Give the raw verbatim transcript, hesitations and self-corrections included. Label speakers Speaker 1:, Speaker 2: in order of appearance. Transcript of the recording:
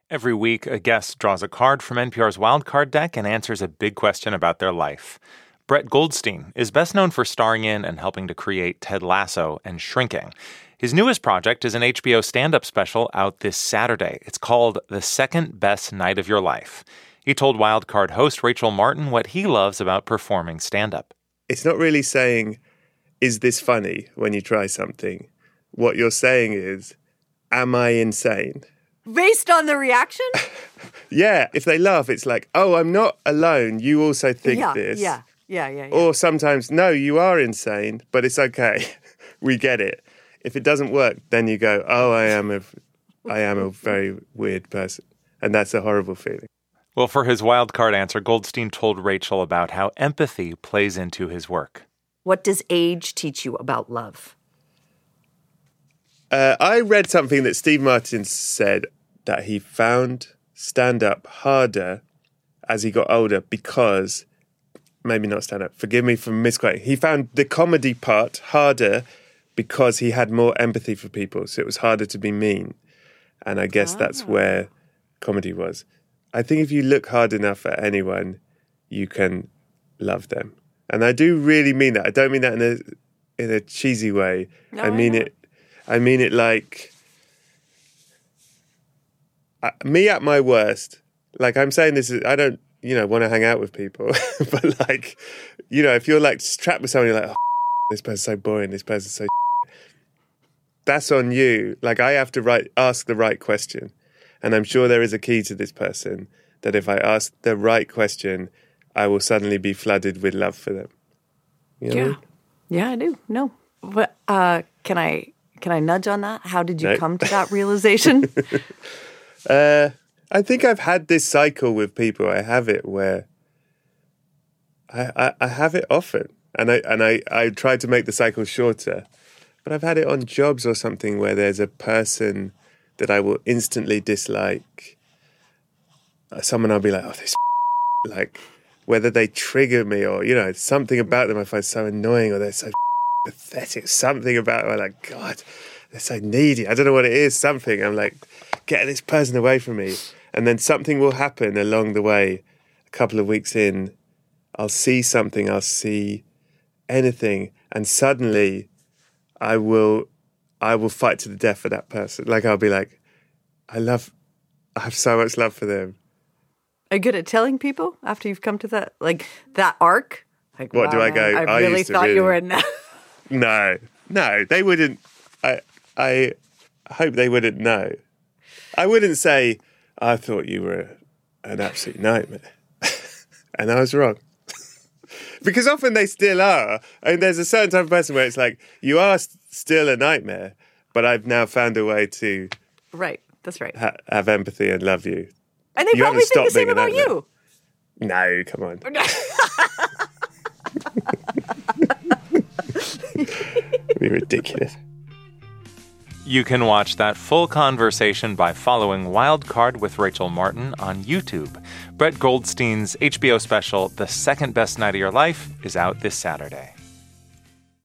Speaker 1: Every week, a guest draws a card from N P R's Wildcard deck and answers a big question about their life. Brett Goldstein is best known for starring in and helping to create Ted Lasso and Shrinking. His newest project is an H B O stand-up special out this Saturday. It's called The Second Best Night of Your Life. He told Wildcard host Rachel Martin what he loves about performing stand-up.
Speaker 2: It's not really saying, is this funny when you try something? What you're saying is, am I insane?
Speaker 3: Based on the reaction?
Speaker 2: Yeah, if they laugh, it's like, oh, I'm not alone. You also think
Speaker 3: yeah,
Speaker 2: this.
Speaker 3: Yeah, yeah, yeah, yeah.
Speaker 2: Or sometimes, no, you are insane, but it's okay. We get it. If it doesn't work, then you go, oh, I am a, I am a very weird person. And that's a horrible feeling.
Speaker 1: Well, for his Wildcard answer, Goldstein told Rachel about how empathy plays into his work.
Speaker 3: What does age teach you about love?
Speaker 2: Uh, I read something that Steve Martin said that he found stand-up harder as he got older because, maybe not stand-up, forgive me for misquoting, he found the comedy part harder because he had more empathy for people, so it was harder to be mean. And I guess oh. that's where comedy was. I think if you look hard enough at anyone, you can love them. And I do really mean that. I don't mean that in a in a cheesy way.
Speaker 3: No,
Speaker 2: I mean
Speaker 3: I
Speaker 2: it I mean it like uh, me at my worst. Like I'm saying this is, I don't, you know, want to hang out with people, but like, you know, if you're like trapped with someone, you're like, oh, this person's so boring, this person's so that's on you. Like I have to right, ask the right question. And I'm sure there is a key to this person that if I ask the right question, I will suddenly be flooded with love for them. You know
Speaker 3: yeah.
Speaker 2: what I mean?
Speaker 3: Yeah, I do. No. But uh, can I can I nudge on that? How did you
Speaker 2: no.
Speaker 3: come to that realization?
Speaker 2: uh, I think I've had this cycle with people. I have it where I, I, I have it often. And I and I, I try to make the cycle shorter. But I've had it on jobs or something where there's a person that I will instantly dislike. Someone I'll be like, oh, this like, whether they trigger me or, you know, something about them I find so annoying or they're so pathetic. Something about them, I'm like, God, they're so needy. I don't know what it is, something. I'm like, get this person away from me. And then something will happen along the way. A couple of weeks in, I'll see something, I'll see anything, and suddenly I will... I will fight to the death for that person. Like, I'll be like, I love, I have so much love for them.
Speaker 3: Are you good at telling people after you've come to that, like, that arc? Like,
Speaker 2: what
Speaker 3: wow,
Speaker 2: do I go?
Speaker 3: I,
Speaker 2: I
Speaker 3: really
Speaker 2: used to
Speaker 3: thought
Speaker 2: really...
Speaker 3: you were in that.
Speaker 2: No, no, they wouldn't. I, I hope they wouldn't know. I wouldn't say, I thought you were an absolute nightmare. And I was wrong. Because often they still are. I mean, there's a certain type of person where it's like, you are st- still a nightmare, but I've now found a way to...
Speaker 3: Right, that's right.
Speaker 2: Ha- have empathy and love you.
Speaker 3: And they
Speaker 2: you
Speaker 3: probably think the same about you.
Speaker 2: No, come on. It'd be ridiculous.
Speaker 1: You can watch that full conversation by following Wildcard with Rachel Martin on YouTube. Brett Goldstein's H B O special, The Second Best Night of Your Life, is out this Saturday.